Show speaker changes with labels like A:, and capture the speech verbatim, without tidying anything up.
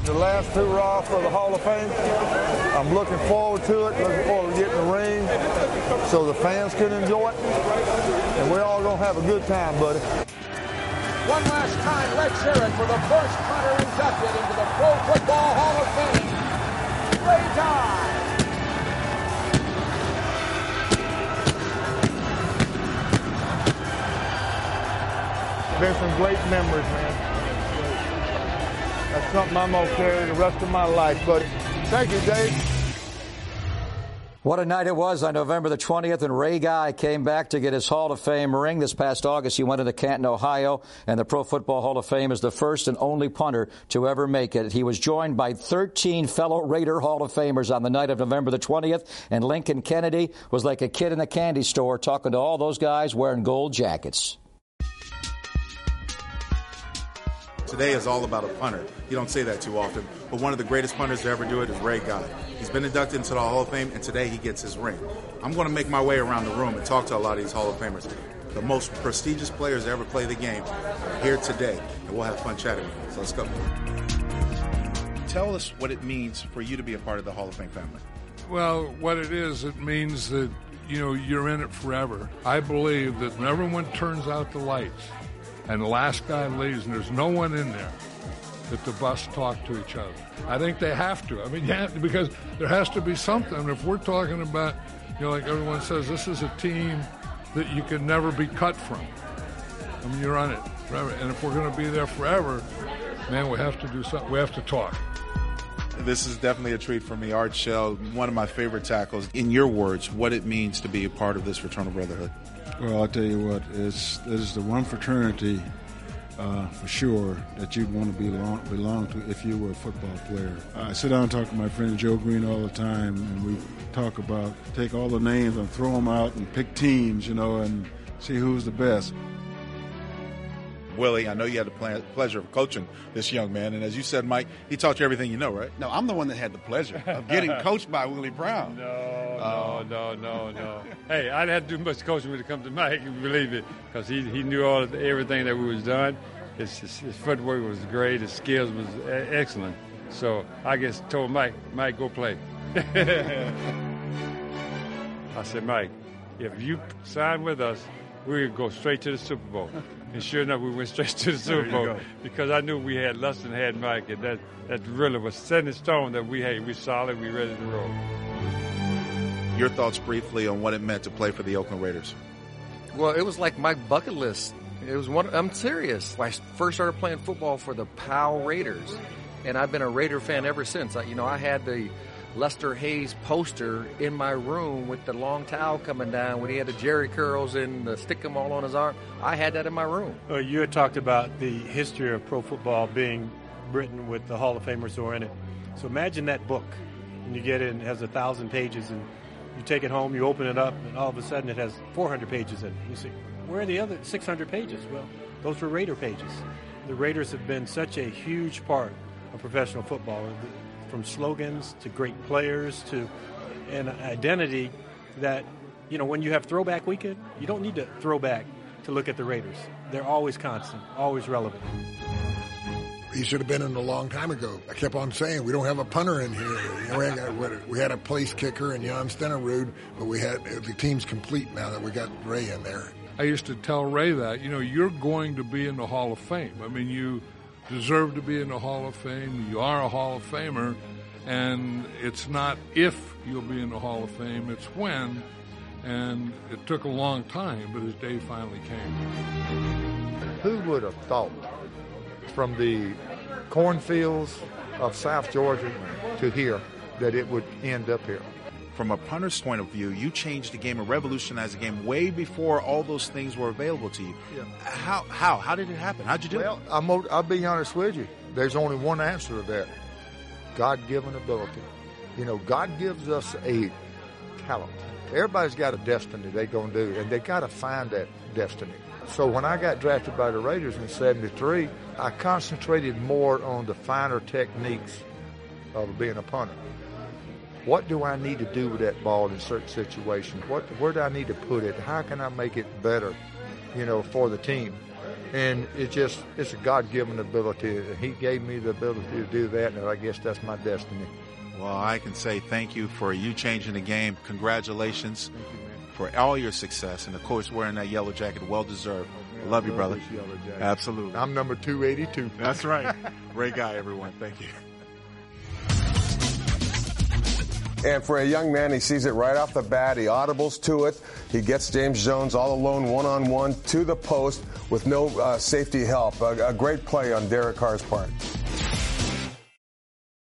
A: The last two are for the Hall of Fame. I'm looking forward to it, looking forward to getting the ring so the fans can enjoy it. And we're all going to have a good time, buddy.
B: One last time, let's hear it for the first punter inducted into the Pro Football Hall of Fame, Ray Dye.
A: Been some great memories, man. That's something I'm going to carry the rest of my life, buddy. Thank you, Dave.
C: What a night it was on November the twentieth, and Ray Guy came back to get his Hall of Fame ring. This past August, he went into Canton, Ohio, and the Pro Football Hall of Fame is the first and only punter to ever make it. He was joined by thirteen fellow Raider Hall of Famers on the night of November the twentieth, and Lincoln Kennedy was like a kid in a candy store talking to all those guys wearing gold jackets.
D: Today is all about a punter. You don't say that too often, but one of the greatest punters to ever do it is Ray Guy. He's been inducted into the Hall of Fame, and today he gets his ring. I'm going to make my way around the room and talk to a lot of these Hall of Famers. The most prestigious players to ever play the game are here today, and we'll have fun chatting with them. So let's go. Tell us what it means for you to be a part of the Hall of Fame family.
E: Well, what it is, it means that, you know, you're in it forever. I believe that when everyone turns out the lights and the last guy leaves and there's no one in there, that the bus talk to each other. I think they have to. I mean, you have to, because there has to be something. If we're talking about, you know, like everyone says, this is a team that you can never be cut from. I mean, you're on it forever. And if we're going to be there forever, man, we have to do something. We have to talk.
D: This is definitely a treat for me. Art Shell, one of my favorite tackles. In your words, what it means to be a part of this fraternal brotherhood.
F: Well, I'll tell you what, it's, it is the one fraternity uh, for sure that you'd want to belong, belong to if you were a football player. I sit down and talk to my friend Joe Green all the time, and we talk about, take all the names and throw them out and pick teams, you know, and see who's the best.
D: Willie, I know you had the pleasure of coaching this young man, and as you said, Mike, he taught you everything you know, right?
G: No, I'm the one that had the pleasure of getting coached by Willie Brown.
H: No, uh, no, no, no, no. Hey, I didn't have to do much coaching when it comes to Mike, you believe it, because he he knew all of the, everything that we was doing. His, his, his footwork was great. His skills was excellent. So I just told Mike, Mike, go play. I said, Mike, if you sign with us, we're going to go straight to the Super Bowl. And sure enough, we went straight to the Super Bowl because I knew we had Luston, had Mike, and that, that really was set in stone that we, hey, we're solid, we're ready to roll.
D: Your thoughts briefly on what it meant to play for the Oakland Raiders.
I: Well, it was like my bucket list. It was one. I'm serious. I first started playing football for the Powell Raiders, and I've been a Raider fan ever since. I, you know, I had the Lester Hayes poster in my room with the long towel coming down when he had the Jerry curls and the stick 'em all on his arm. I had that in my room.
J: Well, you had talked about the history of pro football being written with the Hall of Famers who are in it. So imagine that book, and you get it, and it has a thousand pages, and you take it home, you open it up, and all of a sudden it has four hundred pages in it. You say, where are the other six hundred pages? Well, those were Raider pages. The Raiders have been such a huge part of professional football, from slogans to great players to an identity that, you know, when you have throwback weekend, you don't need to throw back to look at the Raiders. They're always constant, always relevant.
K: He should have been in a long time ago. I kept on saying, we don't have a punter in here. You know, we, had, we had a place kicker in Jan Stenerud, but we had the team's complete now that we got Ray in there.
E: I used to tell Ray that, you know, you're going to be in the Hall of Fame. I mean, you deserve to be in the Hall of Fame. You are a Hall of Famer, and it's not if you'll be in the Hall of Fame, it's when. And it took a long time, but his day finally came.
A: Who would have thought from the cornfields of South Georgia to here that it would end up here?
D: From a punter's point of view, you changed the game and revolutionized the game way before all those things were available to you. Yeah. How? How? How did it happen? How'd you do
A: well,
D: it?
A: Well, I'll be honest with you. There's only one answer to that. God-given ability. You know, God gives us a talent. Everybody's got a destiny they're going to do, and they got to find that destiny. So when I got drafted by the Raiders in seventy-three, I concentrated more on the finer techniques of being a punter. What do I need to do with that ball in certain situations? What, where do I need to put it? How can I make it better, you know, for the team? And it just, it's a God-given ability. He gave me the ability to do that, and I guess that's my destiny.
D: Well, I can say thank you for you changing the game. Congratulations for all your success. And, of course, wearing that yellow jacket, well-deserved. I love you, brother. Absolutely.
A: I'm number two eighty-two.
D: That's right. Great guy, everyone. Thank you.
L: And for a young man, he sees it right off the bat. He audibles to it. He gets James Jones all alone, one-on-one, to the post with no uh, safety help. A, a great play on Derek Carr's part.